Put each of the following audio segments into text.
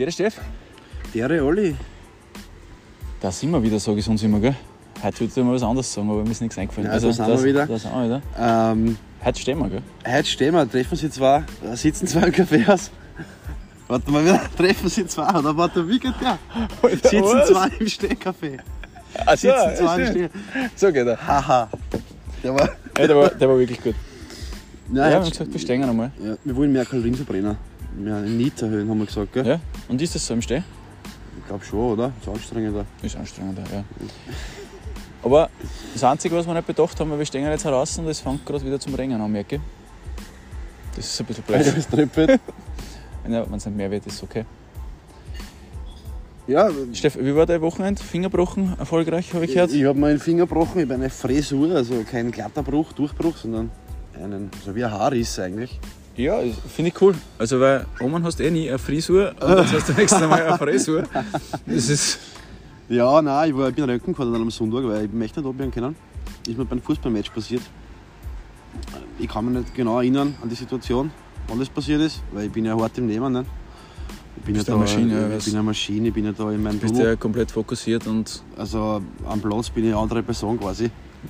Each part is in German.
Der Steff? Dere Olli. Da sind wir wieder, sage ich sonst immer, gell? Heute würde ich mal was anderes sagen, aber mir ist nichts eingefallen. Ja, da sind wir wieder. Heute stehen wir, gell? Heute stehen wir, treffen sie zwei, sitzen zwei im Kaffeehaus. Warte mal wieder, treffen sie zwei, oder warte, wie geht der? Sitzen zwei im Stehcafé. Sitzen zwei im Steh. So geht er. Haha. Der war wirklich gut. Nein, wir haben gesagt, wir stehen einmal. Ja, wir wollen mehr Kalorien verbrennen. Mehr Need erhöhen, haben wir gesagt, gell? Ja, und ist das so im Steh? Ich glaube schon, oder? Ist anstrengender. Ist anstrengender, ja. Aber das Einzige, was wir nicht bedacht haben, wir stehen jetzt heraus und es fängt gerade wieder zum Regnen an, merke ich. Das ist ein bisschen blöd. Das trippelt. Ja, wenn es nicht mehr wird, ist es okay. Ja, Steff, wie war dein Wochenende? Fingerbrochen erfolgreich, habe ich gehört? Ich habe mir einen Finger gebrochen, ich habe eine Fräsur, also kein glatter Durchbruch, sondern so wie ein Haarriss eigentlich. Ja, finde ich cool. Also, weil Oman hast nie eine Frisur und jetzt hast du nächstes Mal eine Frisur. Das ist... Ja, nein, ich bin Röntgen gefahren am Sonntag, weil ich möchte nicht abhören können. Ist mir beim Fußballmatch passiert. Ich kann mich nicht genau erinnern an die Situation, wann das passiert ist, weil ich bin ja hart im Nehmen. Ne? Ich bin ja da, ich bin eine Maschine, ich bin ja da in meinem Bist ja komplett fokussiert und... Also am Platz bin ich eine andere Person quasi.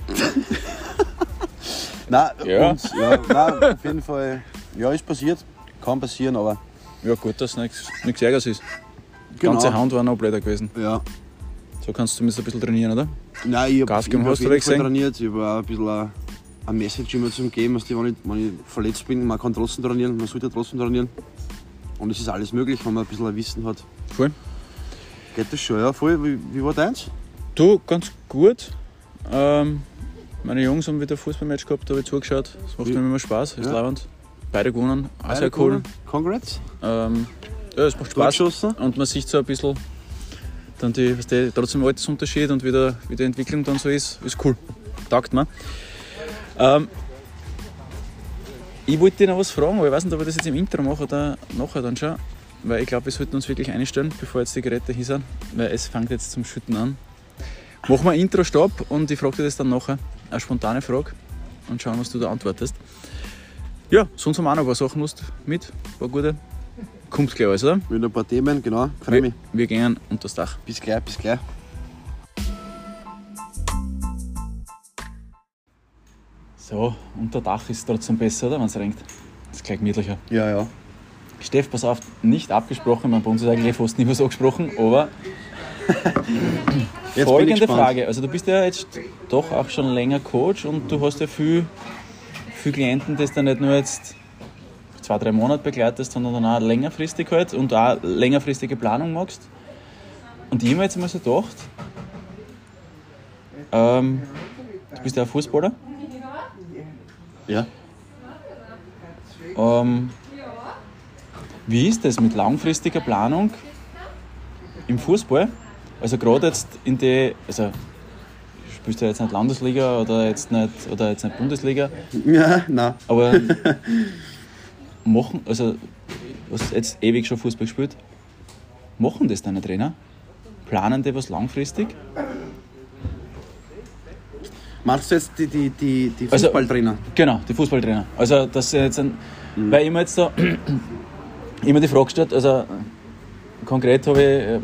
Nein, ja. Nein, auf jeden Fall, ja, ist passiert, kann passieren, aber... Ja gut, dass nichts Ärgeres ist. Die Genau. ganze Hand war noch blöder gewesen. Ja. So kannst du zumindest ein bisschen trainieren, oder? Nein, ich habe auf jeden Fall trainiert, ich habe auch ein bisschen eine Message immer zu geben, dass wenn ich verletzt bin, man kann trotzdem trainieren, man sollte trotzdem trainieren. Und es ist alles möglich, wenn man ein bisschen ein Wissen hat. Voll. Geht das schon, ja, voll. Wie war deins? Du, ganz gut. Meine Jungs haben wieder ein Fußballmatch gehabt, da habe ich zugeschaut. Das macht mir immer Spaß, ist leibend. Beide gewonnen, auch sehr cool. Congrats. Ja, es macht Spaß. Und man sieht so ein bisschen dann trotzdem Altersunterschied und wie die Entwicklung dann so ist cool. Taugt mir. Ich wollte dir noch was fragen, aber ich weiß nicht, ob ich das jetzt im Intro mache oder nachher dann schon. Weil ich glaube, wir sollten uns wirklich einstellen, bevor jetzt die Geräte hier sind. Weil es fängt jetzt zum Schütten an. Machen wir ein Intro-Stopp und ich frage dir das dann nachher. Eine spontane Frage. Und schauen, was du da antwortest. Ja, sonst haben wir auch noch ein paar Sachen Lust mit. Ein paar gute. Kommt gleich alles, oder? Mit ein paar Themen, genau. Freue mich. Wir gehen unter das Dach. Bis gleich. So, unter Dach ist trotzdem besser, oder? Wenn es regnet. Das ist gleich gemütlicher. Ja. Steff, pass auf, nicht abgesprochen. Bei uns ist eigentlich fast nicht mehr so gesprochen, aber... Jetzt folgende Frage. Also du bist ja jetzt doch auch schon länger Coach und du hast ja viel Klienten, die du nicht nur jetzt 2-3 Monate begleitest, sondern dann auch längerfristig halt und auch längerfristige Planung machst. Und ich habe mir jetzt mal so gedacht, du bist ja ein Fußballer. Ja. Wie ist das mit langfristiger Planung im Fußball? Also gerade jetzt also spielst du ja jetzt nicht Landesliga oder jetzt nicht Bundesliga. Ja, nein. Aber du hast jetzt ewig schon Fußball gespielt. Machen das deine Trainer? Planen die was langfristig? Meinst du jetzt die Fußballtrainer? Also, genau, die Fußballtrainer. Also das jetzt weil ich mir jetzt da immer die Frage gestellt, also konkret habe ich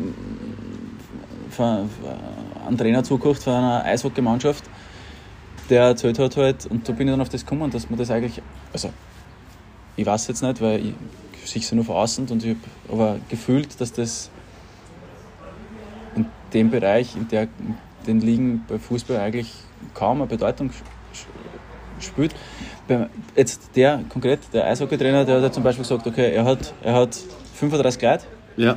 einen Trainer zugekauft von einer Eishockeymannschaft, der erzählt hat halt, und da bin ich dann auf das gekommen, dass man das eigentlich, also ich weiß jetzt nicht, weil ich sehe es nur von außen und ich habe aber gefühlt, dass das in dem Bereich, in den Ligen bei Fußball eigentlich kaum eine Bedeutung spielt. Jetzt der Eishockeytrainer, der hat zum Beispiel gesagt, okay, er hat 35 Leute. Ja.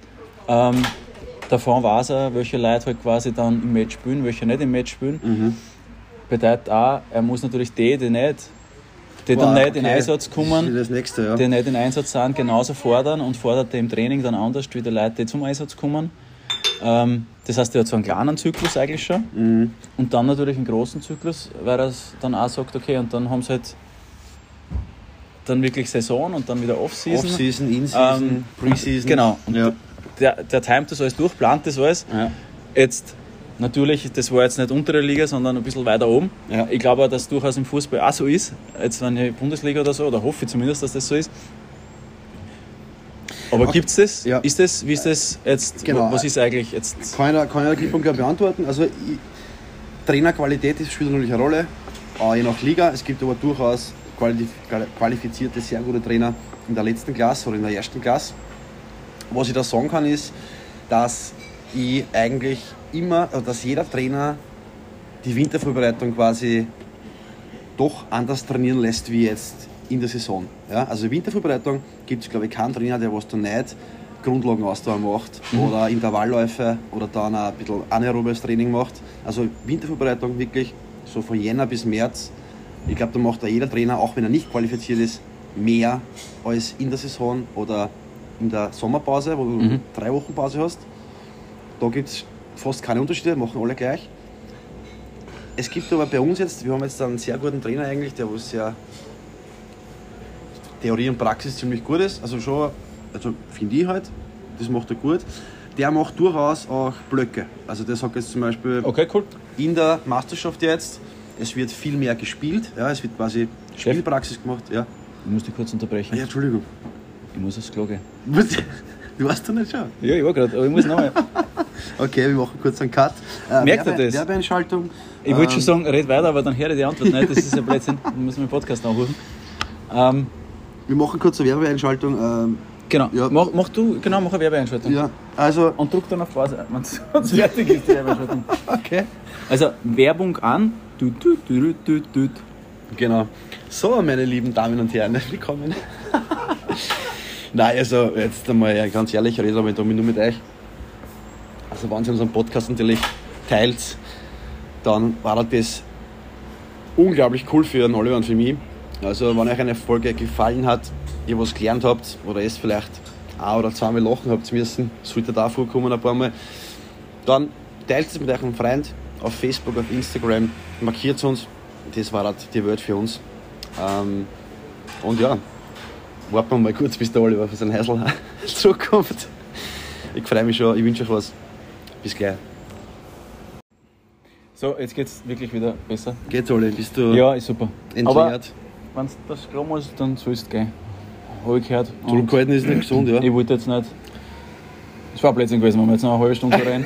Davon weiß er, welche Leute halt quasi dann im Match spielen, welche nicht im Match spielen. Mhm. Bedeutet auch, er muss natürlich die dann nicht in Einsatz kommen, das nächste, ja. die nicht in Einsatz sind, genauso fordern und fordert die im Training dann anders wie die Leute, die zum Einsatz kommen. Das heißt, er hat so einen kleinen Zyklus eigentlich schon. Mhm. Und dann natürlich einen großen Zyklus, weil er dann auch sagt, okay, und dann haben sie halt dann wirklich Saison und dann wieder Off-Season. Off-Season, In-Season, Pre-Season. Genau. Und ja. Der timet das alles durch, plant das alles. Ja. Jetzt, natürlich, das war jetzt nicht unter der Liga, sondern ein bisschen weiter oben. Ja. Ich glaube auch, dass es durchaus im Fußball auch so ist. Jetzt wenn ich Bundesliga oder so, oder hoffe ich zumindest, dass das so ist. Aber gibt es das? Ja. Wie ist das jetzt? Genau. Was ist eigentlich jetzt? Kann ich klipp und klar beantworten. Also Trainerqualität spielt natürlich eine Rolle, je nach Liga. Es gibt aber durchaus qualifizierte, sehr gute Trainer in der letzten Klasse oder in der ersten Klasse. Was ich da sagen kann, ist, dass ich eigentlich dass jeder Trainer die Wintervorbereitung quasi doch anders trainieren lässt wie jetzt in der Saison. Ja? Also Wintervorbereitung gibt es, glaube ich, keinen Trainer, der was da nicht Grundlagenausdauer macht oder Intervallläufe oder dann ein bisschen anaerobes Training macht. Also Wintervorbereitung wirklich so von Jänner bis März. Ich glaube, da macht da jeder Trainer, auch wenn er nicht qualifiziert ist, mehr als in der Saison oder in der Sommerpause, wo du 3 Wochen Pause hast. Da gibt es fast keine Unterschiede, machen alle gleich. Es gibt aber bei uns jetzt, wir haben jetzt einen sehr guten Trainer eigentlich, der was sehr Theorie und Praxis ziemlich gut ist. Also finde ich halt, das macht er gut. Der macht durchaus auch Blöcke. Also der sagt jetzt zum Beispiel, Okay, cool. in der Meisterschaft jetzt, es wird viel mehr gespielt, ja, es wird quasi Spielpraxis gemacht. Ja. Ich muss dich kurz unterbrechen. Ja, Entschuldigung. Ich muss aufs Klo gehen. Du warst doch nicht schon. Ja, ich war gerade, aber ich muss nochmal. Okay, wir machen kurz einen Cut. Merkt ihr das? Werbeeinschaltung. Ich wollte schon sagen, red weiter, aber dann höre ich die Antwort nicht. Das ist ja Blödsinn. Dann müssen wir den Podcast nachholen. Wir machen kurz eine Werbeeinschaltung. Genau. Ja. Mach eine Werbeeinschaltung. Ja, also. Und druck dann auf Pause, wenn es fertig ist, die Werbeeinschaltung. Okay. Also, Werbung an. Genau. So, meine lieben Damen und Herren, willkommen. Nein, also jetzt einmal ganz ehrlich, ich rede aber nur mit euch. Also wenn ihr unseren Podcast natürlich teilt, dann war das unglaublich cool für den Oliver und für mich. Also wenn euch eine Folge gefallen hat, ihr was gelernt habt oder es vielleicht ein oder zweimal lachen habt müssen, sollte da vorkommen ein paar Mal, dann teilt es mit eurem Freund auf Facebook, auf Instagram, markiert uns. Das war die Welt für uns. Und ja, warten wir mal kurz, bis der Oliver für seinen Häusl zurückkommt. Ich freue mich schon, ich wünsche euch was. Bis gleich. So, jetzt geht's wirklich wieder besser. Geht's, Oli? Bist du Ja, ist super. Aber entleert? wenn du das Klo musst, dann sollst du gehen. Habe ich gehört. Und Zurückhalten ist nicht gesund, ja? ich wollte jetzt nicht. Es war Blödsinn gewesen, wenn wir jetzt noch eine halbe Stunde rein.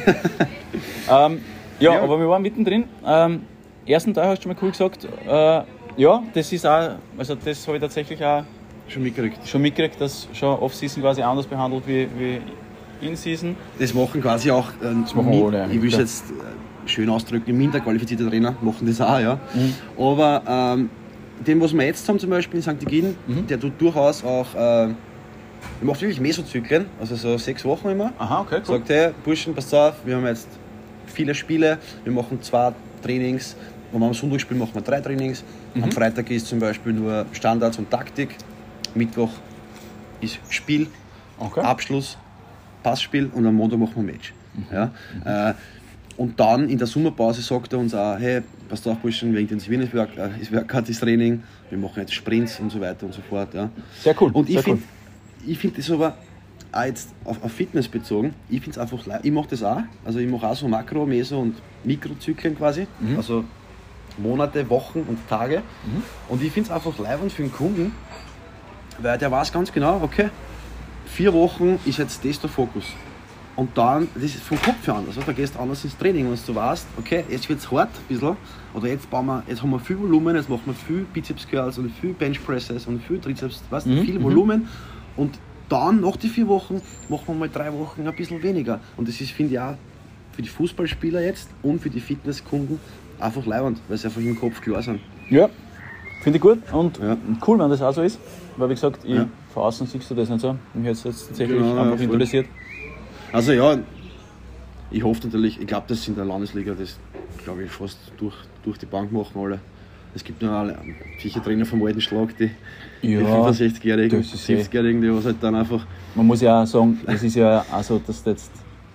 Ja, aber wir waren mittendrin. Ersten Teil hast du schon mal cool gesagt. Ja, das ist auch, also das habe ich tatsächlich auch Schon mitgekriegt. dass schon Off-Season quasi anders behandelt wie In-Season. Das machen quasi auch, machen alle, ich will es ja. jetzt schön ausdrücken, minder qualifizierte Trainer machen das auch, ja. Aber den, was wir jetzt haben zum Beispiel in St. Egidien, der tut durchaus auch, der macht wirklich Mesozyklen, also so 6 Wochen immer. Aha, okay, cool. Sagt, hey, Burschen, passt auf, wir haben jetzt viele Spiele, wir machen 2 Trainings, wenn wir am Sonntag spielen, machen wir 3 Trainings. Am Freitag ist zum Beispiel nur Standards und Taktik, Mittwoch ist Spiel, Okay. Abschluss, Passspiel und am Montag machen wir Match. Ja? Und dann in der Sommerpause sagt er uns auch, hey, passt auf, Burschen, wir intensivieren das Workout, das Training, wir machen jetzt Sprints und so weiter und so fort. Ja? Sehr cool. Und sehr ich finde das aber auch jetzt auf Fitness bezogen, ich finde es einfach, ich mache das auch, also ich mache auch so Makro-, Meso- und Mikrozyklen quasi, also Monate, Wochen und Tage. Und ich finde es einfach leibend für den Kunden, weil der weiß ganz genau, okay, 4 Wochen ist jetzt das der Fokus. Und dann, das ist vom Kopf her anders, da gehst du anders ins Training, wenn du weißt, okay, jetzt wird es hart ein bisschen, oder jetzt haben wir viel Volumen, jetzt machen wir viel Bizeps Curls und viel Bench Presses und viel Trizeps, weißt du, viel Volumen. Und dann, nach den 4 Wochen, machen wir mal 3 Wochen ein bisschen weniger. Und das ist, finde ich, auch für die Fußballspieler jetzt und für die Fitnesskunden einfach leibend, weil sie einfach im Kopf klar sind. Ja, finde ich gut und Ja. cool, wenn das auch so ist. Weil, wie gesagt, Ja. von außen siehst du das nicht so. Mich hat es jetzt tatsächlich Genau, einfach voll. interessiert. Also ja, ich hoffe natürlich, ich glaube, dass in der Landesliga das, glaube ich, fast durch die Bank machen alle. Es gibt noch alle, sicher Trainer vom alten Schlag, die Ja, 65-Jährigen, das ist eh- 70-Jährigen, die was halt dann einfach. Man muss ja auch sagen, es ist ja auch so, dass jetzt.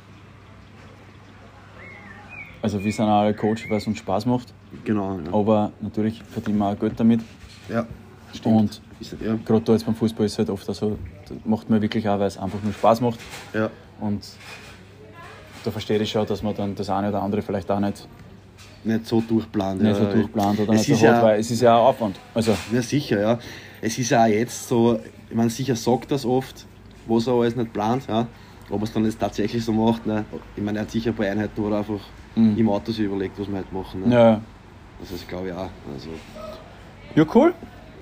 Also, wir sind alle Coach, weil es uns Spaß macht. Genau, Aber natürlich verdienen wir auch Geld damit. ja. Stimmt. Und Ja, gerade da jetzt beim Fußball ist es halt oft auch so, das macht man wirklich auch, weil es einfach nur Spaß macht. ja. Und da verstehe ich schon, dass man dann das eine oder andere vielleicht auch nicht Nicht so durchplant. so ja. durchplant oder Es nicht ist so hat, ja- weil es ist ja auch Aufwand. Also, Ja, sicher, ja. Es ist ja auch jetzt so, ich meine, sicher sagt das oft, was er alles nicht plant. Ja. Ob er es dann jetzt tatsächlich so macht, ne? Ich meine, er hat sicher ein paar Einheiten, wo er einfach im Auto sich überlegt, was wir halt machen. Ne? Ja. Das glaube ich auch. Also. Ja, cool.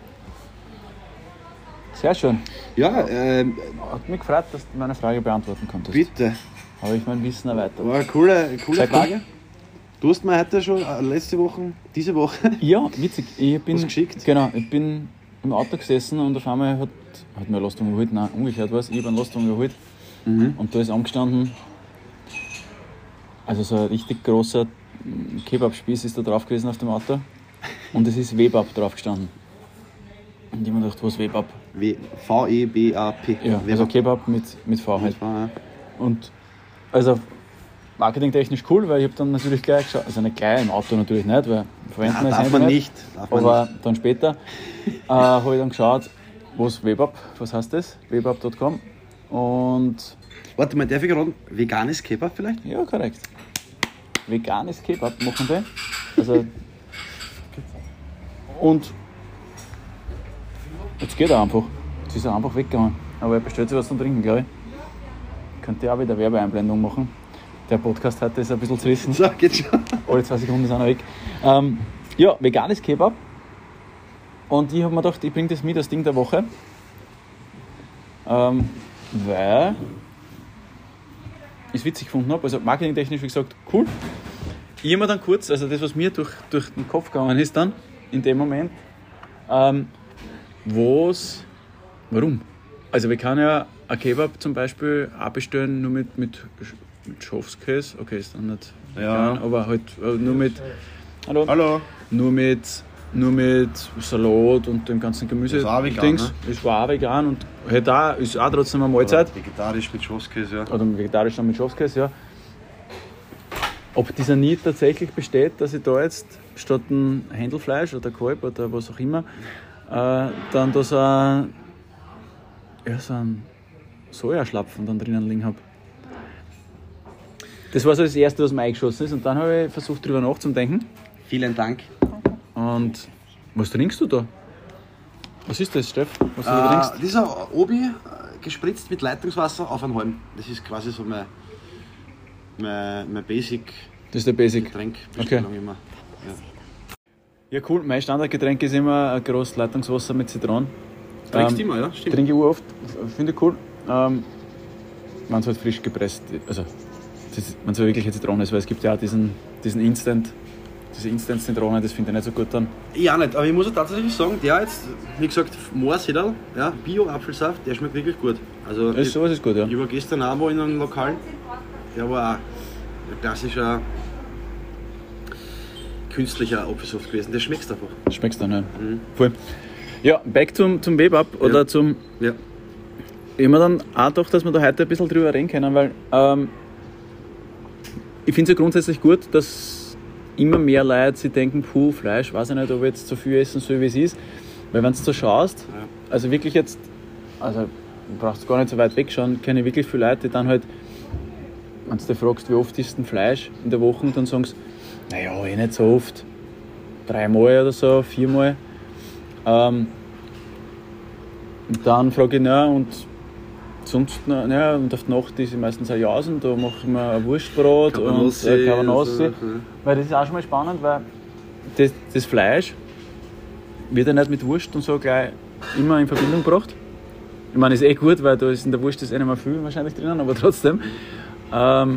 Sehr schön. Ja, Hat mich gefreut, dass du meine Frage beantworten konntest. bitte. Habe ich mein Wissen erweitert. War eine coole Sehr Frage. cool. Du hast mir heute schon letzte Woche, diese Woche, Ja, witzig. Ich bin, was geschickt. Genau, ich bin im Auto gesessen und auf einmal hat mir eine Lastung überholt. Nein, umgekehrt war es. Ich habe eine Lastung überholt. Und da ist angestanden, also so ein richtig großer Kebab-Spieß ist da drauf gewesen auf dem Auto. Und es ist Webab drauf gestanden. Und ich habe mir gedacht, was Webab? V-E-B-A-P. Ja, also Kebab mit V halt. Ja. Und also marketingtechnisch cool, weil ich habe dann natürlich gleich geschaut, also nicht gleich im Auto natürlich nicht, weil verwenden wir das Darf Handy man nicht. nicht. Darf man Aber nicht. dann später habe ich dann geschaut, was Webab, was heißt das? Webab.com. Und Warte mal, darf ich gerade veganes Kebab vielleicht? ja, korrekt. Veganes Kebab machen die. Also, und jetzt geht er einfach. Jetzt ist er einfach weggegangen. Aber er bestellt sich was zum Trinken, glaube ich. Könnte auch wieder Werbeeinblendung machen. Der Podcast heute ist ein bisschen zerrissen. So, geht schon. Alle 2 Sekunden sind wir weg. Ja, veganes Kebab. Und ich habe mir gedacht, ich bringe das mit, das Ding der Woche. Weil ich es witzig gefunden habe. Also marketingtechnisch, wie gesagt, cool. Ich habe mir dann kurz, also das, was mir durch den Kopf gegangen ist dann, in dem Moment, warum? Also wir können ja ein Kebab zum Beispiel auch bestellen, nur mit Schafskäse. Okay, ist dann nicht vegan, aber halt nur mit... Hallo. Nur mit Salat und dem ganzen Gemüse. Ist auch vegan, Dings. ne? Ist auch vegan und halt auch, ist auch trotzdem eine Mahlzeit. Vegetarisch mit Schafskäse, ja. Oder vegetarisch dann mit Schafskäse, ja. Ob dieser Need tatsächlich besteht, dass ich da jetzt statt ein Händelfleisch oder Kalb oder was auch immer, dann da so ein Sojaschlapfen dann drinnen liegen habe. Das war so das Erste, was mir eingeschossen ist. Und dann habe ich versucht, darüber nachzudenken. Vielen Dank. Und was trinkst du da? Was ist das, Steff? Was du da trinkst? Dieser Obi gespritzt mit Leitungswasser auf einen Halm. Das ist quasi so mein Basic Das ist der Basic. Getränk. Okay. Immer. Ja, cool. Mein Standardgetränk ist immer ein großes Leitungswasser mit Zitronen. Trinkst du immer, ja? Stimmt. Trinke ich oft. Finde ich cool. Wenn es halt frisch gepresst ist. Also, wenn es wirklich eine Zitrone ist, weil es gibt ja auch diesen Instant. Diese Instant-Zitrone, das finde ich nicht so gut dann. Ja, nicht, aber ich muss auch tatsächlich sagen, der jetzt, wie gesagt, Moorsedal, ja, Bio-Apfelsaft, der schmeckt wirklich gut. Also, Sowas ist gut, ja. ich war gestern auch mal in einem Lokal, der war auch ein klassischer künstlicher Apfelsaft gewesen. Der schmeckt einfach. Schmeckst dann, ja. Voll. Ja, back zum Webab oder Ja. zum. Ja. Ich habe mir dann auch gedacht, dass wir da heute ein bisschen drüber reden können, weil ich finde es ja grundsätzlich gut, dass immer mehr Leute sich denken, Fleisch, weiß ich nicht, ob ich jetzt so viel essen soll, wie es ist. Weil wenn du so schaust, also wirklich jetzt, also du brauchst gar nicht so weit wegschauen, kenne ich wirklich viele Leute, die dann halt, wenn du dich fragst, wie oft isst du Fleisch in der Woche, dann sagen sie, naja, nicht so oft, 3-mal oder so, 4-mal. Und dann frage ich, na, und sonst, ja, und auf die Nacht ist ich meistens ein Jausen, da mache ich mir ein Wurstbrot Cabanossi, und Cabanossi. also, ja. Weil das ist auch schon mal spannend, weil das Fleisch wird ja nicht mit Wurst und so gleich immer in Verbindung gebracht. Ich meine, ist eh gut, weil da ist in der Wurst ist eh nicht mehr viel wahrscheinlich drinnen, aber trotzdem. Ja.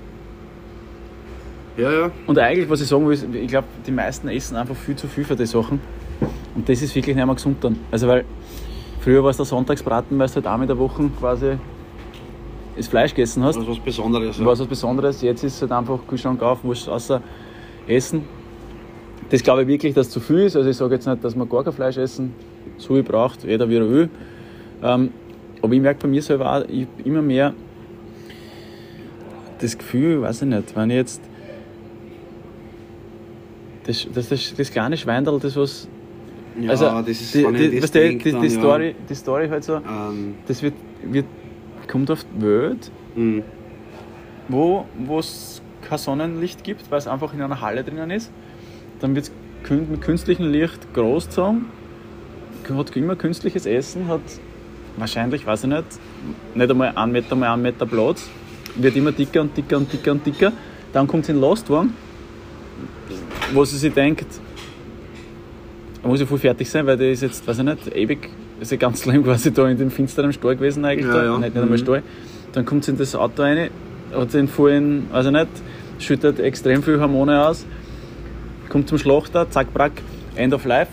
Und eigentlich, was ich sagen will, ist, ich glaube, die meisten essen einfach viel zu viel für die Sachen. Und das ist wirklich nicht mehr gesund dann. Also weil früher war es der Sonntagsbraten, weil du halt einmal in der Woche quasi das Fleisch gegessen hast. Das ist was Besonderes. Ja. War was Besonderes. Jetzt ist es halt einfach Kühlschrank auf, musst außer essen. Das glaube ich wirklich, dass zu viel ist. Also ich sage jetzt nicht, dass man gar kein Fleisch essen so viel braucht, jeder wie er will. Aber ich merke bei mir selber auch immer mehr das Gefühl, weiß ich nicht, wenn ich jetzt das kleine Schweindel, das was... Ja, also das ist, wenn ich das denk, dann, die Story halt so, das kommt auf die Welt, wo es kein Sonnenlicht gibt, weil es einfach in einer Halle drinnen ist. Dann wird es mit künstlichem Licht großgezogen, hat immer künstliches Essen, hat wahrscheinlich, weiß ich nicht einmal 1 Meter mal 1 Meter Platz, wird immer dicker und dicker und dicker und dicker. Dann kommt es in den Lastwagen, wo sie sich denkt, da muss ich voll fertig sein, weil der ist jetzt, weiß ich nicht, ewig, ist ja ganz lang quasi da in dem finsteren Stall gewesen eigentlich, nicht einmal Stall. Dann kommt sie in das Auto rein, hat den vollen, weiß ich nicht, schüttet extrem viel Hormone aus, kommt zum Schlachter, zack, brack, End of Life.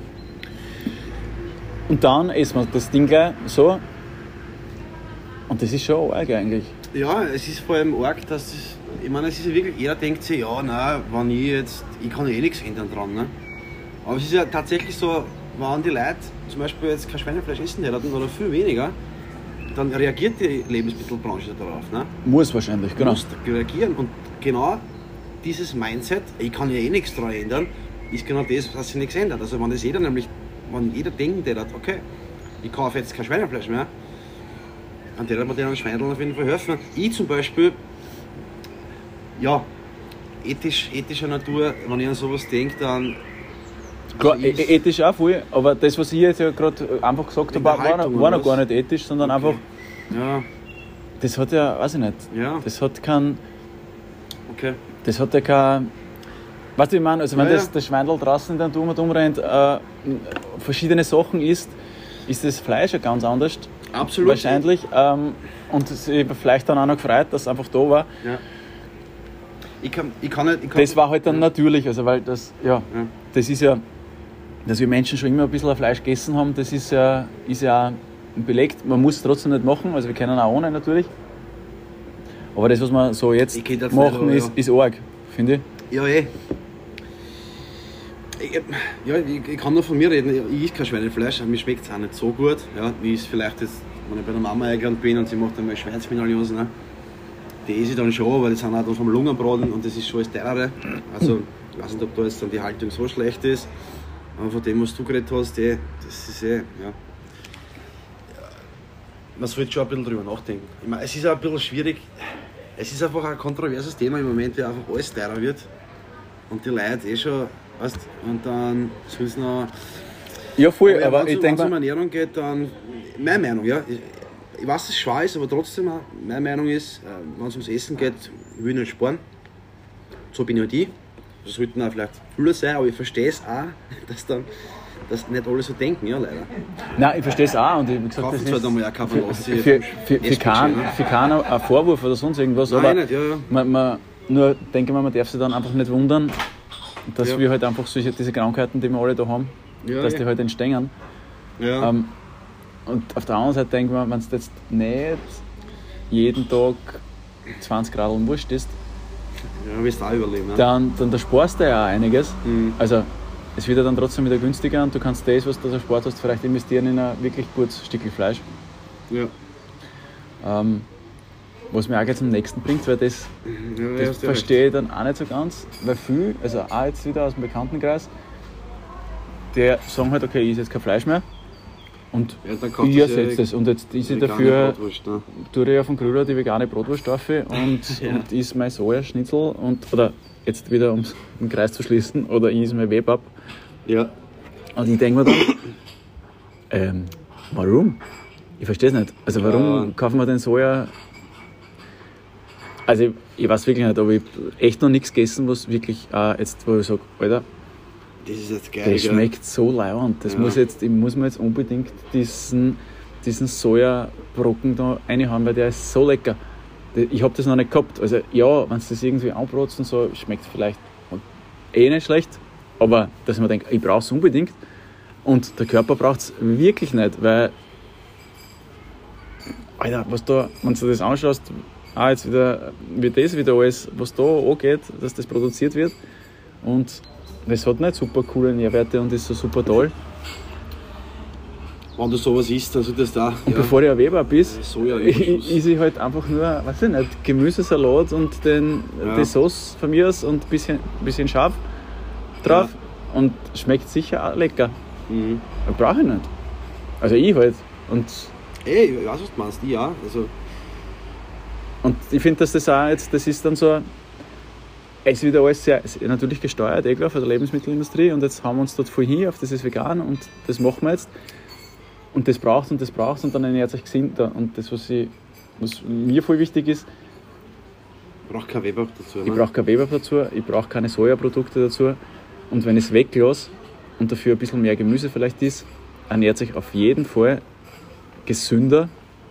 Und dann essen wir das Ding gleich so. Und das ist schon arg eigentlich. Ja, es ist vor allem arg, dass das, ich meine, es ist ja wirklich, jeder denkt sich, ja, nein, wenn ich kann ja eh nichts ändern dran. Ne? Aber es ist ja tatsächlich so, wenn die Leute zum Beispiel jetzt kein Schweinefleisch essen hätten oder viel weniger, dann reagiert die Lebensmittelbranche darauf. Ne? Muss wahrscheinlich, genau. Muss reagieren. Und genau dieses Mindset, ich kann ja eh nichts daran ändern, ist genau das, was sich nichts ändert. Also wenn das jeder nämlich, wenn jeder denken, der hat, okay, ich kaufe jetzt kein Schweinefleisch mehr, dann der mir den Schweineln auf jeden Fall helfen. Ich zum Beispiel, ja, ethischer Natur, wenn ich an sowas denke, dann... Klar, ethisch auch voll, aber das, was ich jetzt ja gerade einfach gesagt habe, war noch gar nicht ethisch, sondern einfach... Ja. Das hat ja, weiß ich nicht, das hat kein... Okay. Das hat ja kein... Weißt du, wie ich meine? Also wenn das Schweindel draußen dann rumrennt, verschiedene Sachen isst, ist das Fleisch ja ganz anders. Absolut. Wahrscheinlich. Und sich vielleicht dann auch noch gefreut, dass es einfach da war. Ja. Ich kann das war halt dann natürlich, also weil das, das ist ja, dass wir Menschen schon immer ein bisschen Fleisch gegessen haben, das ist ja belegt. Man muss es trotzdem nicht machen, also wir können auch ohne natürlich. Aber das, was wir so jetzt machen, ist arg, finde ich. Ja, ich kann nur von mir reden, ich esse kein Schweinefleisch, mir schmeckt es auch nicht so gut. Ja, wie es vielleicht jetzt, wenn ich bei der Mama eingeladen bin und sie macht einmal Schweinsmineraliose, ne? Die esse ich dann schon, weil das sind auch dann vom Lungenbraten und das ist schon das teurere. Also ich weiß nicht, ob da jetzt dann die Haltung so schlecht ist, aber von dem, was du geredet hast, das ist man sollte schon ein bisschen drüber nachdenken. Ich meine, es ist auch ein bisschen schwierig, es ist einfach ein kontroverses Thema im Moment, wie einfach alles teurer wird. Und die Leute schon, weißt, und dann soll es noch... Ja, voll, aber ich denke... Wenn es um Ernährung geht, dann... Meine Meinung, ja. Ich weiß, dass es schwer ist, aber trotzdem, meine Meinung ist, wenn es ums Essen geht, will ich nicht sparen. So bin halt ich. Das sollten auch vielleicht viele sein, aber ich verstehe es auch, dass nicht alle so denken, ja, leider. Nein, ich verstehe es auch und ich, wie gesagt, das ist für keinen ein Vorwurf oder sonst irgendwas, nein, aber nicht, nur denke ich mal, man darf sich dann einfach nicht wundern, dass wir halt einfach diese Krankheiten, die wir alle da haben, dass die halt entstehen. Ja. Und auf der anderen Seite denke ich mir, wenn du jetzt nicht jeden Tag 20 Grad Wurst isst, willst du auch überleben, ne? dann da sparst du ja auch einiges. Also es wird ja dann trotzdem wieder günstiger und du kannst das, was du da spart hast, vielleicht investieren in ein wirklich gutes Stückchen Fleisch. Ja. Was mir auch jetzt zum nächsten bringt, weil das verstehe ich dann auch nicht so ganz, weil viele, also auch jetzt wieder aus dem Bekanntenkreis, die sagen halt, okay, ich esse jetzt kein Fleisch mehr und ich ersetze das und jetzt ist ich dafür, tue ich auf den Grüller die vegane Bratwurst auf und isst mein Sojaschnitzel oder jetzt wieder, um den Kreis zu schließen, oder ich isst mein Webab. Ja. Und ich denke mir dann, warum? Ich verstehe es nicht. Also warum kaufen wir den Soja? Also ich weiß wirklich nicht, aber ich habe echt noch nichts gegessen, was wirklich jetzt, wo ich sage, Alter, das ist jetzt geil. Das schmeckt so leibend. Ich muss mir jetzt unbedingt diesen Sojabrocken da reinhauen, weil der ist so lecker. Ich habe das noch nicht gehabt. Also ja, wenn es das irgendwie anbrotzt und so, schmeckt es vielleicht nicht schlecht, aber dass man denkt, ich brauche es unbedingt und der Körper braucht es wirklich nicht, weil Alter, was da, wenn du das anschaust, jetzt wieder, wird das wieder alles, was da angeht, dass das produziert wird und das hat nicht super coole Nährwerte und ist so super toll. Wenn du sowas isst, dann solltest du da. Und bevor ich ein Weber bist, isse ich halt einfach nur, weiß ich nicht, Gemüsesalat und die Sauce von mir aus und ein bisschen scharf drauf und schmeckt sicher auch lecker. Brauche ich nicht. Also ich halt. Und ich weiß, was du meinst, ja. Also. Und ich finde, dass das auch jetzt, das ist dann so, es ist wieder alles sehr natürlich gesteuert, klar, von der Lebensmittelindustrie und jetzt haben wir uns dort voll hin auf das ist vegan und das machen wir jetzt. und das braucht und dann ernährt sich gesünder. Und das, was mir voll wichtig ist, Ich brauche kein Webab dazu. ich brauche kein Webab dazu, ich brauche keine Sojaprodukte dazu. Und wenn ich es weglasse und dafür ein bisschen mehr Gemüse vielleicht ist, ernährt sich auf jeden Fall gesünder,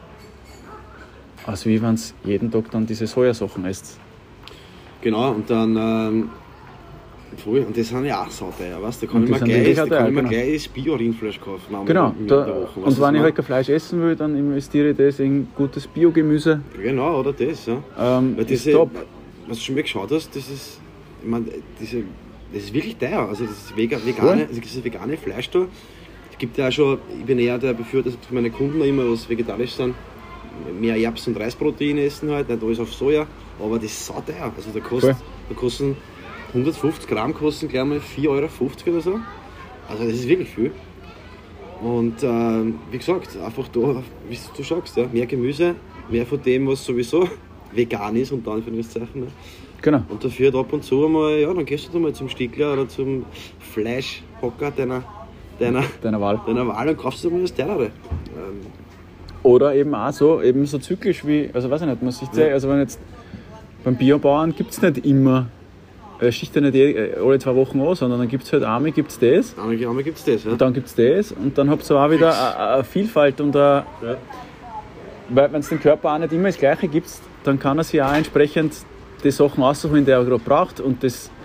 als wie wenn es jeden Tag dann diese Sojasachen isst. Genau, und dann und das sind ja auch sauteuer, weißt du? Da kann Und ich die mir sind gleich, wirklich da kann ich mir teuer, gleich das Bio-Rindfleisch kaufen. Genau, in der Woche, weißt und du, wenn ich was halt kein Fleisch essen will, dann investiere ich das in gutes Biogemüse. Genau, oder das, ja. Weil Ist diese, top. was du schon mal geschaut hast, das ist, ich meine, das ist wirklich teuer. Also das vegane, Voll. also dieses vegane Fleisch da, es gibt ja auch schon, ich bin eher der Befürworter, dass meine Kunden immer was vegetarisch sind, mehr Erbsen- und Reisproteine essen halt, nicht alles auf Soja, aber das ist sauteuer. Also da kosten 150 Gramm kosten gleich mal 4,50 Euro oder so. Also das ist wirklich viel. Und wie gesagt, einfach da, wie du sagst, ja, mehr Gemüse, mehr von dem, was sowieso vegan ist, unter Anführungszeichen. Ne? Genau. Und dafür halt ab und zu einmal, ja, dann gehst du mal zum Stickler oder zum Fleischhocker deiner Wahl. und kaufst du mal das teurere. Oder eben auch so zyklisch wie, also weiß ich nicht, muss ich sagen, also wenn jetzt beim Biobauern gibt es nicht immer, schicht ja nicht alle 2 Wochen an, sondern dann gibt es halt einmal gibt's das, Einmal gibt es das, ja. und dann gibt es das und dann habt ihr auch wieder eine Vielfalt und weil wenn es dem Körper auch nicht immer das Gleiche gibt, dann kann er sich auch entsprechend die Sachen aussuchen, die er gerade braucht und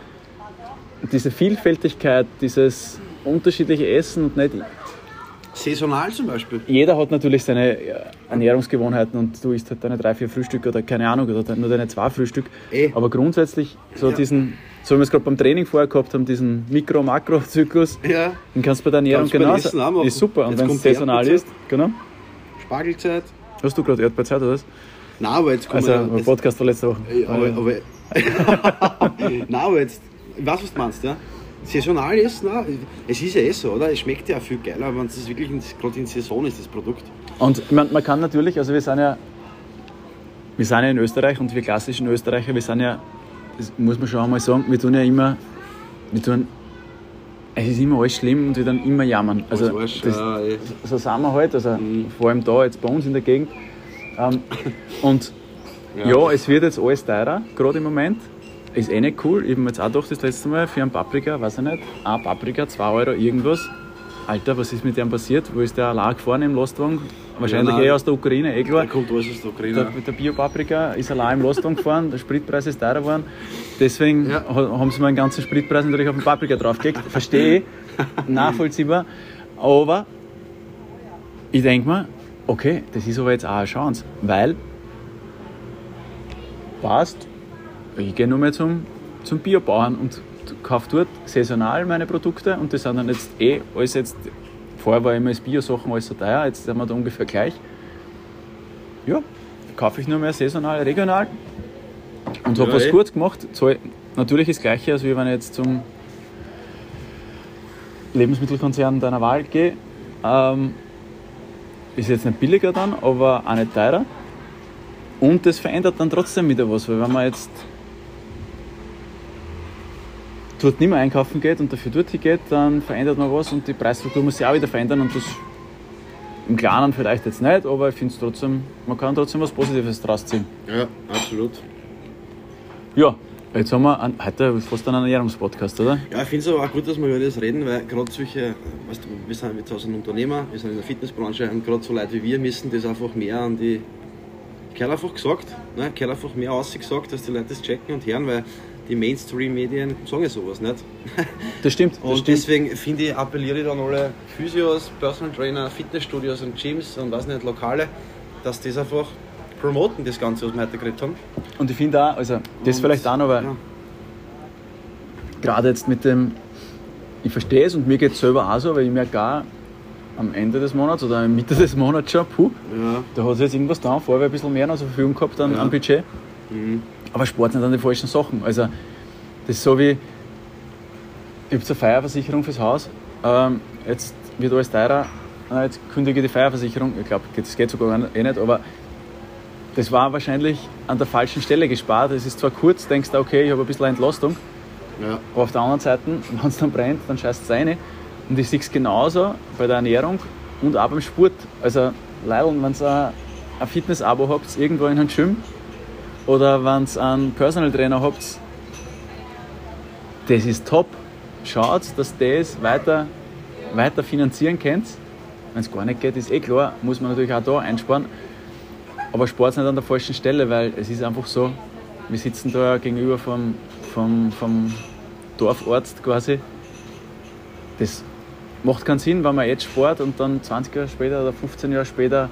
diese Vielfältigkeit, dieses unterschiedliche Essen und nicht... Saisonal zum Beispiel. Jeder hat natürlich seine Ernährungsgewohnheiten und du isst halt deine 3, 4 Frühstücke oder keine Ahnung, oder nur deine 2 Frühstück. Aber grundsätzlich so diesen, so wie wir es gerade beim Training vorher gehabt haben, diesen Mikro-Makro-Zyklus, Ja. den kannst du bei der Ernährung Kannst du beim genauso. Essen auch machen. Ist super. Und Jetzt wenn es kommt saisonal Erdbeerzeit. ist, genau. Spargelzeit. Hast du gerade Erdbeerzeit oder was? Nein, aber jetzt kommen Also ein Podcast von letzter Woche. Nein, aber jetzt, ich weiß, was du meinst, ja. Saisonal essen, es ist ja eh so, oder? Es schmeckt ja auch viel geiler, wenn es wirklich gerade in Saison ist, das Produkt. Und man kann natürlich, also wir sind ja in Österreich und wir klassischen Österreicher, wir sind ja, das muss man schon einmal sagen, es ist immer alles schlimm und wir dann immer jammern. Also so sind wir halt, also vor allem da jetzt bei uns in der Gegend. Und ja, es wird jetzt alles teurer, gerade im Moment. Ist eh nicht cool. Ich habe mir jetzt auch gedacht, das letzte Mal für einen Paprika, weiß ich nicht, ein Paprika, 2 Euro irgendwas. Alter, was ist mit dem passiert? Wo ist der allein gefahren im Lastwagen? Wahrscheinlich aus der Ukraine, klar. Der kommt alles aus der Ukraine. Der Bio-Paprika ist allein im Lastwagen gefahren, der Spritpreis ist teurer geworden. Deswegen haben sie meinen ganzen Spritpreis natürlich auf den Paprika draufgelegt. Verstehe ich, nachvollziehbar. Aber ich denke mir, okay, das ist aber jetzt auch eine Chance, weil passt, ich gehe nur mehr zum Biobauern und kaufe dort saisonal meine Produkte und das sind dann jetzt alles jetzt, vorher war immer das Bio-Sachen alles so teuer, jetzt sind wir da ungefähr gleich. Ja, kaufe ich nur mehr saisonal, regional und habe was Gutes gemacht. Zahle natürlich das Gleiche, als wie wenn ich jetzt zum Lebensmittelkonzern deiner Wahl gehe. Ist jetzt nicht billiger dann, aber auch nicht teurer. Und das verändert dann trotzdem wieder was, weil wenn man jetzt dort nicht mehr einkaufen geht und dafür dort geht, dann verändert man was und die Preisstruktur muss sich auch wieder verändern und das im Kleinen vielleicht jetzt nicht, aber ich finde es trotzdem, man kann trotzdem was Positives draus ziehen. Ja, absolut. Ja, jetzt haben wir heute fast einen Ernährungspodcast, oder? Ja, ich finde es aber auch gut, dass wir über das reden, weil gerade solche, weißt du, wir sind jetzt aus einem Unternehmer, wir sind in der Fitnessbranche und gerade so Leute wie wir müssen das einfach mehr an die, ich habe einfach gesagt, ne, ich habe einfach mehr ausgesagt, dass die Leute das checken und hören, weil die Mainstream-Medien sagen ja sowas nicht. Das stimmt. Und deswegen finde ich, appelliere ich an alle Physios, Personal Trainer, Fitnessstudios und Gyms und was nicht, Lokale, dass das einfach promoten, das Ganze, was wir heute geredet haben. Und ich finde auch, also das und vielleicht auch noch, weil gerade jetzt mit dem, ich verstehe es und mir geht es selber auch so, weil ich merke gar am Ende des Monats oder in Mitte des Monats schon, da hat sich jetzt irgendwas da, vorher ein bisschen mehr noch zur Verfügung gehabt an Budget. Aber Sport sind dann die falschen Sachen. Also das ist so wie, ich habe eine Feuerversicherung fürs Haus, jetzt wird alles teurer, jetzt kündige ich die Feuerversicherung, ich glaube, das geht sogar nicht, aber das war wahrscheinlich an der falschen Stelle gespart. Es ist zwar kurz, denkst du, okay, ich habe ein bisschen Entlastung, aber auf der anderen Seite, wenn es dann brennt, dann scheißt es rein. Und ich sehe es genauso bei der Ernährung. Und auch beim Sport. Also, Leute, wenn ihr ein Fitness-Abo habt, irgendwo in einem Gym, oder wenn ihr einen Personal Trainer habt, das ist top. Schaut, dass das weiter finanzieren könnt. Wenn es gar nicht geht, ist klar, muss man natürlich auch da einsparen. Aber spart nicht an der falschen Stelle, weil es ist einfach so, wir sitzen da gegenüber vom Dorfarzt quasi. Das macht keinen Sinn, wenn man jetzt spart und dann 20 Jahre später oder 15 Jahre später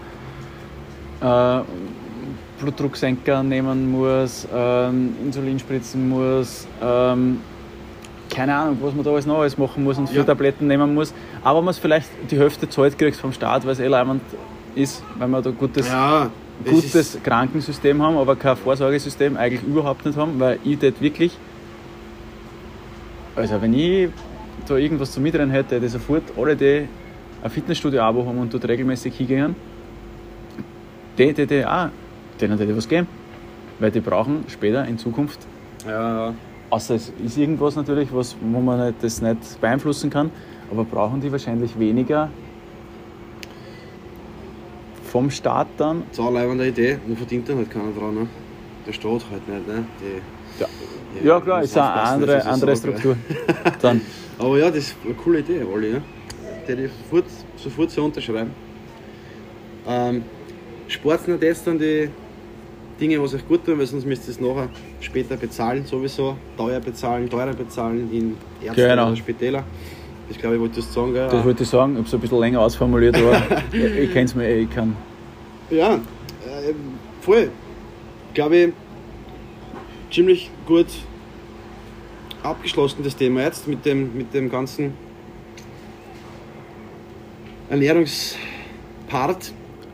Blutdrucksenker nehmen muss, Insulin spritzen muss, keine Ahnung, was man da alles machen muss und 4 Tabletten nehmen muss. Aber man es vielleicht die Hälfte zahlt kriegt vom Staat, weil es leibend ist, weil wir da gutes Krankensystem haben, aber kein Vorsorgesystem eigentlich überhaupt nicht haben, weil ich das wirklich, also wenn ich da irgendwas zu mitreden hätte, hätte ich sofort alle, die ein Fitnessstudio-Abo haben und dort regelmäßig hingehen, denen hätte ich was geben, weil die brauchen später in Zukunft, außer es ist irgendwas natürlich, wo man das nicht beeinflussen kann, aber brauchen die wahrscheinlich weniger vom Staat dann. Das ist auch eine leibende Idee, nur verdient halt keiner dran. Ne? Der Staat halt nicht. Ne? Ja klar, ist eine andere Struktur. Dann. Aber ja, das ist eine coole Idee, Olli. Ja? Die sofort so unterschreiben. Spart nicht jetzt dann die Dinge, was euch gut tun, weil sonst müsst ihr es nachher später bezahlen, sowieso. Teurer bezahlen in Ärzte oder Spitäler. Das glaube ich, wollte ich sagen. Gell? Das wollte ich sagen, ich habe es ein bisschen länger ausformuliert, aber ich kenne es mir ich kann. Ja, voll. Glaube ich, ziemlich gut abgeschlossen das Thema jetzt mit dem ganzen Ernährungspart.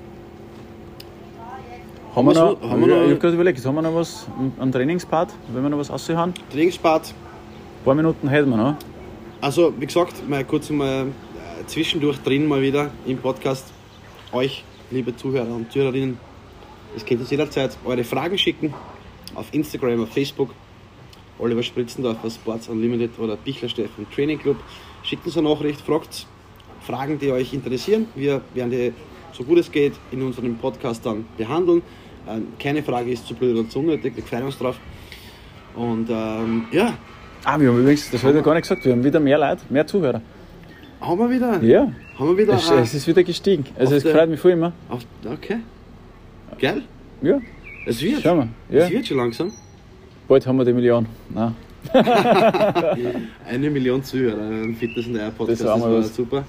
Haben wir noch, ich habe gerade überlegt, haben wir noch was am Trainingspart? Wenn wir noch was raushauen? Trainingspart. Ein paar Minuten hätten wir noch. Also, wie gesagt, mal kurz mal zwischendurch drin mal wieder im Podcast. Euch, liebe Zuhörer und Zuhörerinnen, ihr könnt uns jederzeit eure Fragen schicken auf Instagram, auf Facebook. Oliver Spritzendorfer, Sports Unlimited oder Bichler Steffen Training Club. Schickt uns eine Nachricht, fragt Fragen, die euch interessieren. Wir werden die, so gut es geht, in unserem Podcast dann behandeln. Keine Frage ist zu blöd oder zu unnötig, wir freuen uns drauf. Und ja. Wir haben übrigens, das habe ich gar nicht gesagt, wir haben wieder mehr Leute, mehr Zuhörer. Haben wir wieder? Ja. Haben wir wieder? Es ist wieder gestiegen. Also es freut mich voll immer. Okay. Geil? Ja. Es wird. Schauen wir. Ja. Es wird schon langsam. Bald haben wir die Million. Nein. 1 Million Zuhörer im Fitness und Podcast, das war super.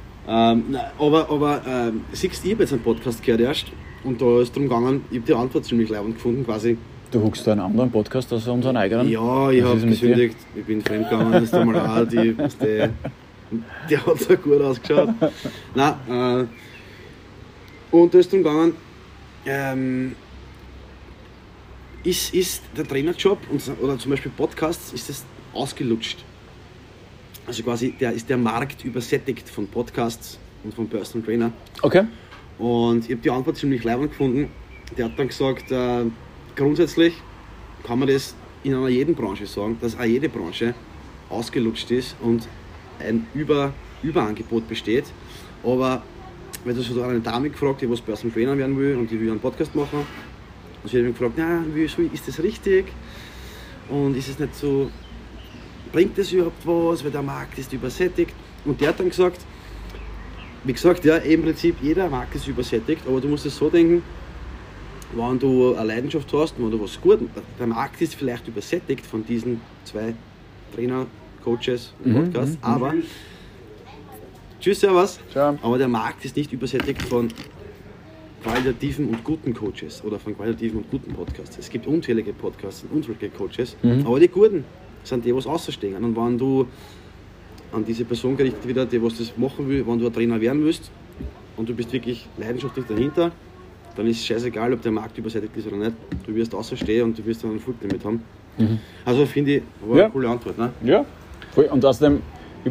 Aber siehst du, ich habe jetzt einen Podcast gehört erst und da ist darum gegangen, ich habe die Antwort ziemlich leibend gefunden quasi. Du huckst da einen anderen Podcast als unseren eigenen? Ja, ich habe gesündigt, ich bin fremdgegangen, das ist einmal auch, die hat so gut ausgeschaut. Nein, und da ist darum gegangen, ist der Trainerjob oder zum Beispiel Podcasts, ist das ausgelutscht? Also quasi ist der Markt übersättigt von Podcasts und von Personal Trainer. Okay. Und ich habe die Antwort ziemlich leibend gefunden. Der hat dann gesagt, grundsätzlich kann man das in einer jeden Branche sagen, dass auch jede Branche ausgelutscht ist und ein Überangebot besteht. Aber wenn du so eine Dame gefragt, die was Personal Trainer werden will und die will einen Podcast machen, und sie hat mich gefragt, ist das richtig? Und ist es nicht so, bringt das überhaupt was, weil der Markt ist übersättigt? Und der hat dann gesagt, wie gesagt, ja, im Prinzip jeder Markt ist übersättigt, aber du musst es so denken, wenn du eine Leidenschaft hast, wenn du was gut, der Markt ist vielleicht übersättigt von diesen 2 Trainer, Coaches und Podcasts, aber tschüss, servus. Ciao. Aber der Markt ist nicht übersättigt von qualitativen und guten Coaches oder von qualitativen und guten Podcasts. Es gibt unzählige Podcasts und unzählige Coaches, aber die guten sind die, was außerstehen. Und wenn du an diese Person gerichtet wieder, die was das machen will, wenn du ein Trainer werden willst und du bist wirklich leidenschaftlich dahinter, dann ist es scheißegal, ob der Markt übersättigt ist oder nicht. Du wirst außerstehen und du wirst dann einen Erfolg damit haben. Also finde ich, war eine coole Antwort. Ne? Ja, voll. Und außerdem,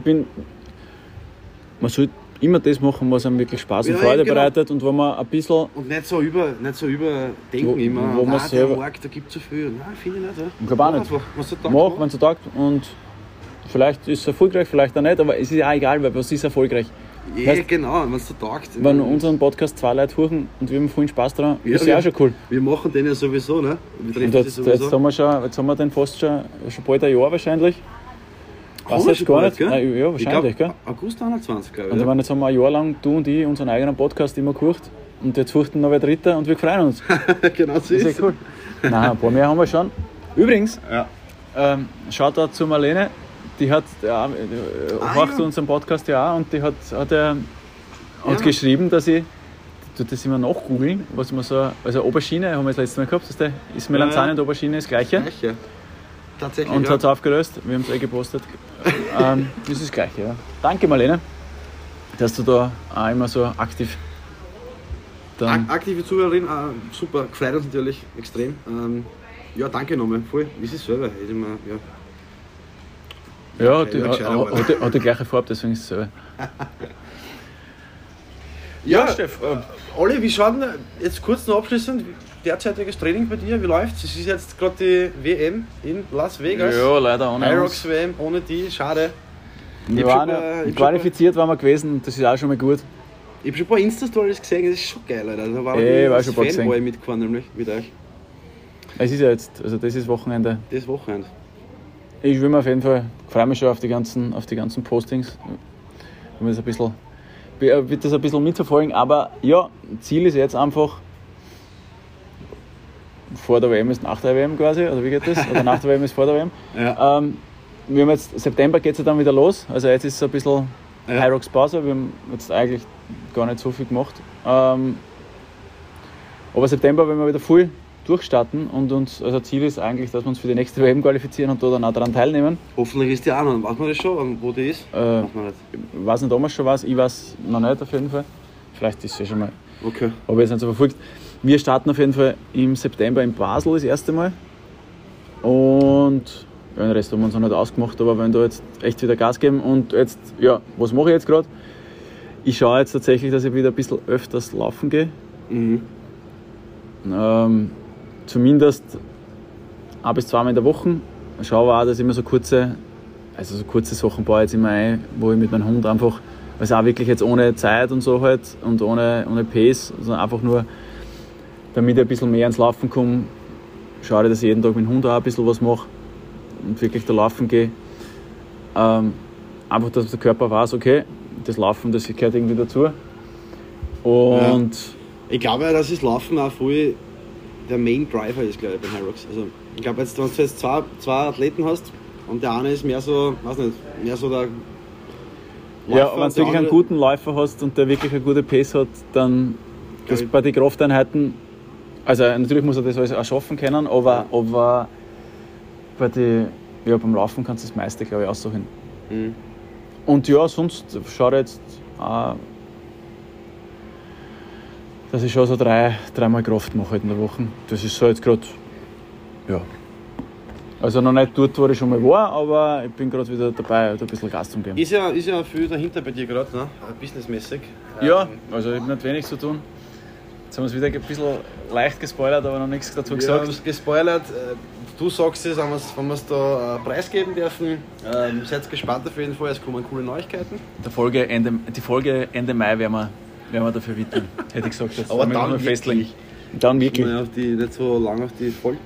man sollte immer das machen, was einem wirklich Spaß und Freude bereitet und wo man ein bisschen... Und nicht so überdenken immer, wo man selber... der Markt, da gibt es so viel. Nein, finde ich nicht. Ja. Ich glaube auch nicht. Mach, wenn es taugt und vielleicht ist es erfolgreich, vielleicht auch nicht, aber es ist auch egal, weil was ist erfolgreich? Ja, Weißt, genau, wenn es so taugt. wenn unseren Podcast 2 Leute hören und wir haben vollen Spaß dran, Ja, ist ja auch schon cool. Wir machen den ja sowieso, ne? Wir Und treffen jetzt, sie sowieso. jetzt haben wir den fast schon bald ein Jahr wahrscheinlich. Kommen Weiß wir ich schon gar bald, nicht. gell? Nein, ja, wahrscheinlich, Ich glaub, gell? August 21, glaube ich. Und ich meine, jetzt haben wir ein Jahr lang du und ich unseren eigenen Podcast immer gehört und jetzt fürchten noch wer Dritter und wir freuen uns. Genau so Das ist ist ja cool. Nein, ein paar mehr haben wir schon. Übrigens, Ja. Shoutout zu Marlene, die hat hört ja. unseren Podcast ja auch und die hat uns Ja. geschrieben, dass ich das immer nachgoogeln, was man so, also Aubergine haben wir das letzte Mal gehabt, ist Melanzane und Aubergine das gleiche. Gleiche. Tatsächlich. Und ja. hat es aufgelöst, wir haben es gepostet. Das ist das gleiche, ja. Danke Marlene, dass du da auch immer so aktiv dann. Aktive Zuhörerin, super, gefreut uns natürlich extrem. Ja, danke nochmal, voll. Wie ist es selber? Ist immer, ja. Ja, hat die gleiche Farbe, deswegen ist es so. Ja, Steff. Olli, wie schaut denn jetzt kurz noch abschließend derzeitiges Training bei dir? Wie läuft's? Es ist jetzt gerade die WM in Las Vegas. Ja, leider ohne Hyrox WM, ohne die, schade. Wir hab waren schon ja, mal- qualifiziert waren wir gewesen, das ist auch schon mal gut. Ich habe schon ein paar Insta-Stories gesehen, das ist schon geil, Alter. Da war Ich war ich schon ein paar als Fanboy gesehen. mitgefahren, nämlich mit euch. Es ist ja jetzt, also das ist Wochenende. Das Wochenende. Ich will mir auf jeden Fall, freue mich schon auf die ganzen Postings. Ich wird das ein bisschen mitverfolgen, aber ja, Ziel ist jetzt einfach vor der WM ist nach der WM quasi, oder wie geht das? Oder nach der WM ist vor der WM. Ja. Wir haben jetzt, September geht es ja dann wieder los, also jetzt ist es ein bisschen Ja. Hyrox Pause, wir haben jetzt eigentlich gar nicht so viel gemacht. Aber September werden wir wieder voll durchstarten und also Ziel ist eigentlich, dass wir uns für die nächste WM qualifizieren und da dann auch daran teilnehmen. Hoffentlich ist die auch noch. Weiß man das schon, wo die ist? Weiß man nicht. Ich weiß nicht, ob man schon weiß, ich weiß noch nicht auf jeden Fall. Vielleicht ist es ja schon mal, Okay. aber jetzt nicht so verfolgt. Wir starten auf jeden Fall im September in Basel das erste Mal. Und ja, den Rest haben wir uns noch nicht ausgemacht, aber wenn da jetzt echt wieder Gas geben. Und jetzt, ja, was mache ich jetzt gerade? Ich schaue jetzt tatsächlich, dass ich wieder ein bisschen öfters laufen gehe. Mhm. Zumindest 1 bis 2 Mal in der Woche. Ich schaue auch, dass ich immer so kurze Sachen baue jetzt immer ein, wo ich mit meinem Hund einfach, also auch wirklich jetzt ohne Zeit und so halt und ohne Pace, sondern einfach nur, damit ich ein bisschen mehr ins Laufen komme, schaue ich, dass ich jeden Tag mit dem Hund auch ein bisschen was mache und wirklich da laufen gehe. Einfach, dass der Körper weiß, okay, das Laufen, das gehört irgendwie dazu. Und Ich glaube ja, dass das Laufen auch voll der Main Driver ist, glaube ich, bei Hyrox. Also, ich glaube, jetzt, wenn du jetzt zwei Athleten hast und der eine ist mehr so, weiß nicht, mehr so der ja, Läufer wenn und du der wirklich einen andere- guten Läufer hast und der wirklich eine gute Pace hat, dann das Ja. bei den Krafteinheiten, also natürlich muss er das alles auch schaffen können, aber beim Laufen kannst du das meiste, glaube ich, aussuchen. Mhm. Und ja, sonst schaue ich jetzt auch, dass ich schon so dreimal Kraft mache halt in der Woche. Das ist so jetzt gerade, ja. Also noch nicht dort, wo ich schon mal war, aber ich bin gerade wieder dabei, da ein bisschen Gas zu geben. Ist ja viel dahinter bei dir gerade, ne? Businessmäßig. Ja, also ich habe nicht wenig zu tun. Jetzt haben wir es wieder ein bisschen leicht gespoilert, aber noch nichts dazu Wir haben gesagt. es gespoilert. Du sagst es, wenn wir es da preisgeben dürfen. Seid gespannt auf jeden Fall, es kommen coole Neuigkeiten. Die Folge Ende Mai werden wir dafür widmen, hätte ich gesagt. Jetzt Aber wollen wir dann noch festlegen. wirklich. Dann wirklich. Nicht so lange auf die Folterspannen.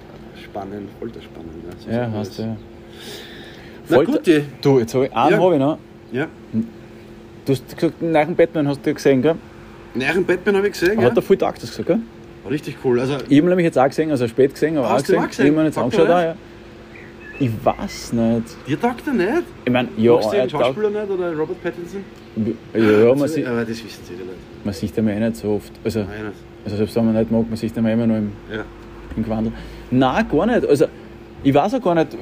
Ja, hast du ja. Na gut, die. Du, jetzt habe ich einen Ja. habe ich noch. Ja. Du hast gesagt, nach dem Batman hast du ja gesehen, gell? Nach dem Batman habe ich gesehen, Hat er viel Tag das gesagt, gell? Richtig cool. Also, Ich habe nämlich jetzt auch gesehen, also spät gesehen, aber auch Hast du gesehen. auch gesehen? Ich habe mir jetzt Taugt angeschaut, er auch, ja. Ich weiß nicht. dir taugt er nicht? Ich meine, ja, Magst du den er taugt- Schauspieler nicht oder Robert Pattinson? ja, man sieht, Aber das wissen sie nicht. man sieht ihn ja eh nicht so oft. Also, Nein, nicht. also selbst wenn man nicht mag, man sieht ihn immer nur im Ja. Gewandel. Nein, gar nicht. Also, ich weiß auch gar nicht.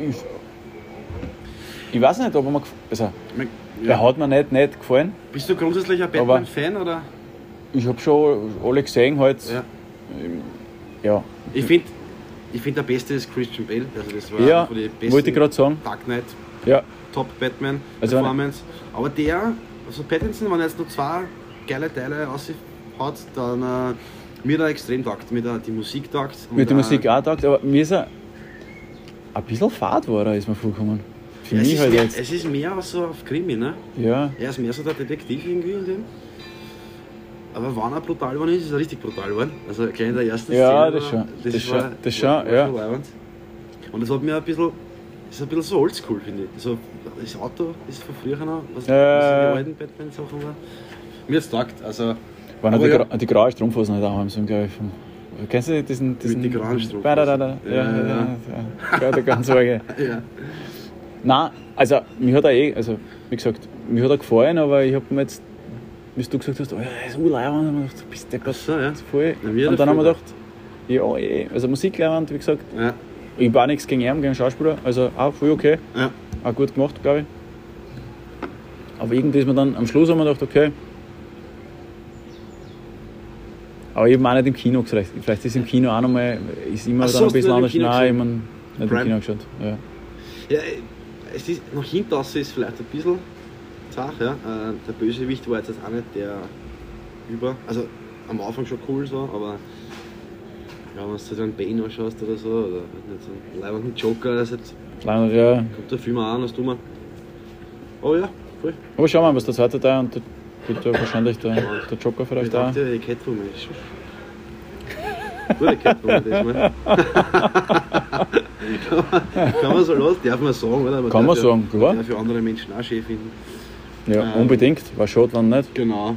Ich weiß nicht, ob er mir also, der Ja. hat mir nicht gefallen. Bist du grundsätzlich ein Aber- Batman-Fan oder? Ich habe schon alle gesehen halt. Ja. Ja, Ich finde, der Beste ist Christian Bale. Also das war ja einer von den besten. wollte ich gerade sagen. Dark Knight, Ja, Top Batman Also Performance. Aber also Pattinson, wenn er jetzt noch 2 geile Teile raushaut, dann mir da extrem taugt. Mir da die Musik taugt. mit der Musik auch taugt, aber mir ist er ein bisschen fad war er, ist mir vorgekommen. für mich halt jetzt. Es ist mehr so auf Krimi, ne? Ja. Er ist mehr so der Detektiv irgendwie in dem. Aber wann er brutal geworden ist er richtig brutal geworden. Also gleich in der ersten Ja, Szene. das schon. war Das schon, ja. schon leibend. Und das hat mir ein bisschen so oldschool, finde ich. Also, das Auto ist von früher noch, was in den alten Batman-Sachen war. Mir hat's taugt. Also, Waren auch die graue Strumpfhosen halt auch haben, so, glaube ich. Kennst du diesen mit die grauen Strumpfhosen. Ja, der ganz arge. Ja. Nein, also, mir hat er wie gesagt, mir hat er gefallen, aber ich habe mir jetzt, wie du gesagt hast, oh, er ist urleibend, und ich dachte, du bist deppert, So, ja. voll. Na, Und dann haben wir gedacht, ja, also Musikleibend, wie gesagt, Ja. ich habe auch nichts gegen ihn, gegen Schauspieler, also auch voll okay, Ja. auch gut gemacht, glaube ich. Aber irgendwie ist mir dann, am Schluss haben wir gedacht, okay, aber ich habe auch nicht im Kino gesagt. Vielleicht ist im Kino auch nochmal, ist immer Ach so, dann ein hast du bisschen nicht im anders. Kino Nein, ich meine, nicht im Prime? Kino geschaut. Ja. Ja, es ist, nach hinten raus ist vielleicht ein bisschen zart, ja. Der Bösewicht war jetzt auch nicht der also am Anfang schon cool so, aber ja, wenn du so einen Bane anschaust oder so, oder nicht so einen leibenden Joker, also jetzt Leider, ja. kommt der Film auch an als dummer. Oh ja, voll. Aber schauen wir mal, was der zweite Teil und da wird ja wahrscheinlich der Joker Ich vielleicht auch. dachte, die Catwoman ist schon. Gute Catwoman, das mal. Kann man so lassen, darf man sagen, oder? Aber Kann man darf sagen, klar. Ja, für andere Menschen auch schön finden. Ja, unbedingt. War schade, wenn nicht. Genau.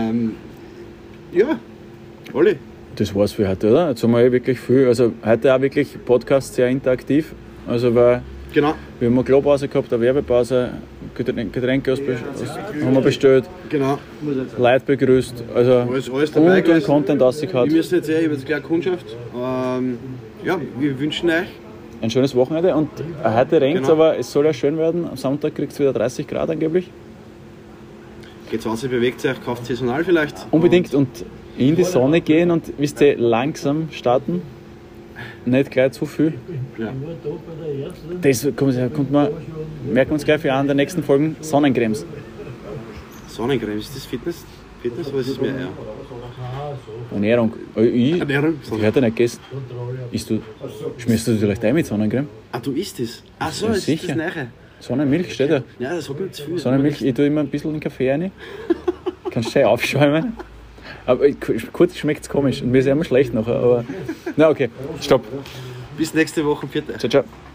Ja, Olli. Das war's für heute, oder? Jetzt haben wir wirklich viel. Also heute auch wirklich Podcast sehr interaktiv. Also weil Genau. wir haben eine Klopause gehabt, eine Werbepause, Getränke haben wir bestellt, Genau. Leute begrüßt. Also Alles dabei und gewesen. Content rausgehauen. Wir müssen jetzt ich habe jetzt gleich Kundschaft. Ja, wir wünschen euch. Ein schönes Wochenende und heute regnet es, Genau. aber es soll ja schön werden. Am Sonntag kriegt es wieder 30 Grad angeblich. Geht's aus, bewegt euch, kauft saisonal vielleicht. Unbedingt und in die Sonne gehen und wisst ihr, langsam starten. Nicht gleich zu viel. Ja. Das merken wir uns gleich für einen der nächsten Folgen. Sonnencremes. Sonnencreme, ist das Fitness? Fitness oder ist es mehr Eier? Ernährung. Ich Ernährung. hätte nicht gegessen. Schmierst du vielleicht ein mit Sonnencreme? Ah, du isst es? Ach so, Ja, das ist sicher. das Neue. Sonnenmilch steht da. Ja, das hat mir zu viel. Sonnenmilch, ich tue immer ein bisschen in den Kaffee rein. Kannst du schön aufschäumen. Aber kurz schmeckt es komisch und mir ist immer schlecht nachher. Aber na okay, stopp. Bis nächste Woche, bitte. Ciao, ciao.